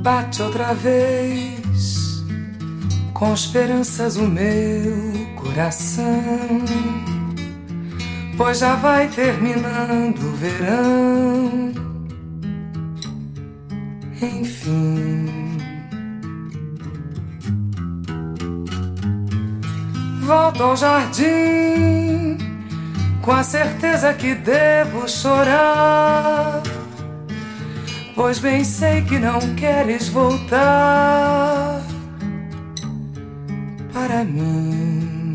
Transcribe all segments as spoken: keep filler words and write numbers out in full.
Bate outra vez com esperanças o meu coração, pois já vai terminando o verão. Enfim, volto ao jardim com a certeza que devo chorar, pois bem sei que não queres voltar para mim.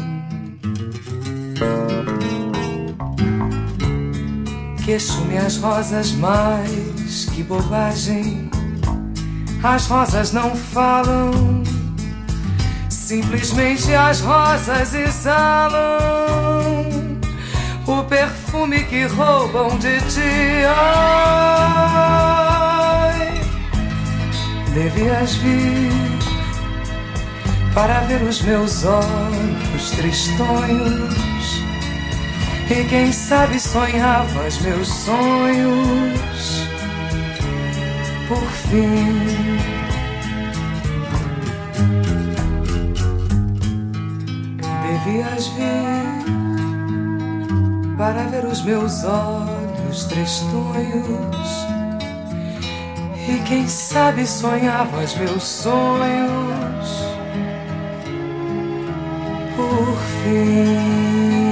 Queixo-me as rosas, mas que bobagem. As rosas não falam, simplesmente as rosas exalam o perfume que roubam de ti. Ai, devias vir para ver os meus olhos tristonhos, e quem sabe sonhavas meus sonhos. Por fim, devias vir para ver os meus olhos tristonhos, e quem sabe sonhavas meus sonhos. Por fim.